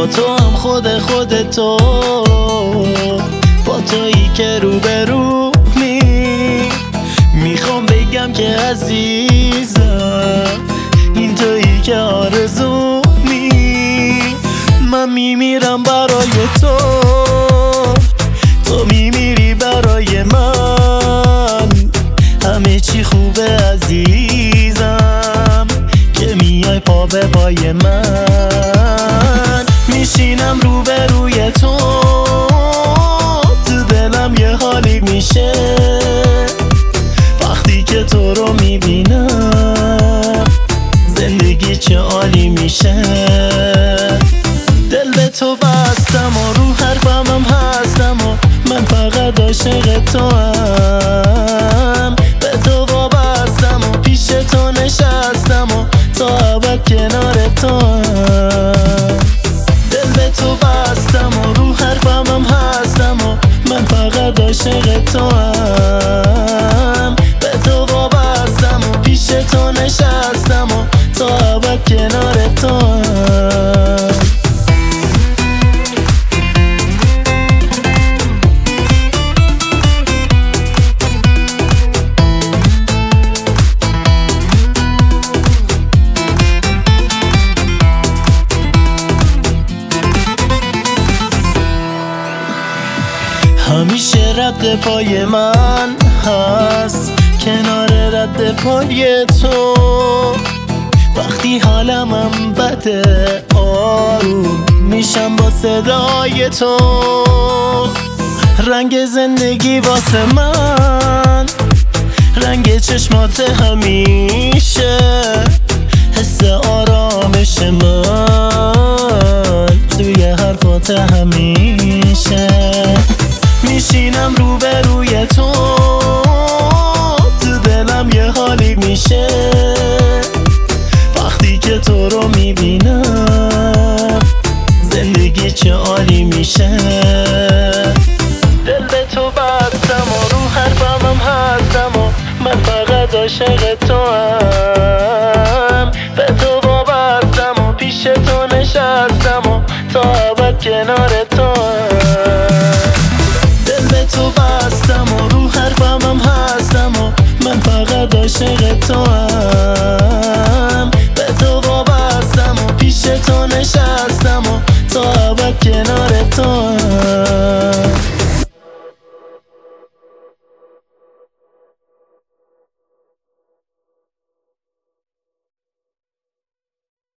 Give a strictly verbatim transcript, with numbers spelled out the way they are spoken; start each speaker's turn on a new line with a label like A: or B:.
A: با تو هم خود خودتو، با تویی که رو به رو می میخوام بگم که عزیزم این تویی که آرزو می من میمیرم برای تو، تو میمیری برای من. همه چی خوبه عزیزم که میای پا به پای من. میشینم رو به روی تو، تو دلم یه حالی میشه وقتی که تو رو میبینم. زندگی چه عالی میشه. دل به تو بستم و رو حرفم هم هستم و من فقط عاشق تو هم. به تو وابستم و پیش تو نشستم و تا ابد کنار تو هم. دل به تو بستم و رو حرفم هم هستم و من فقط عاشق تو هم. به تو وابستم و پیش تو نشستم و تا ابد کنار تو هم. همیشه رد پای من هست کنار رد پای تو. وقتی حالم هم بده آروم میشم با صدای تو. رنگ زندگی واسه من رنگ چشمات همیشه. حس آرامش من توی حرفات همیشه. میشینم رو به روی تو، تو دلم یه حالی میشه وقتی که تو رو میبینم. زندگی چه عالی میشه. دل به تو بستم و رو حرفم هم هستم و من فقط عاشق تو هم. به تو وابستم و پیش تو نشستم و تا ابد کنار تو هم. دل به تو بستم و رو حرفم هم هستم و من فقط عاشق تو هم.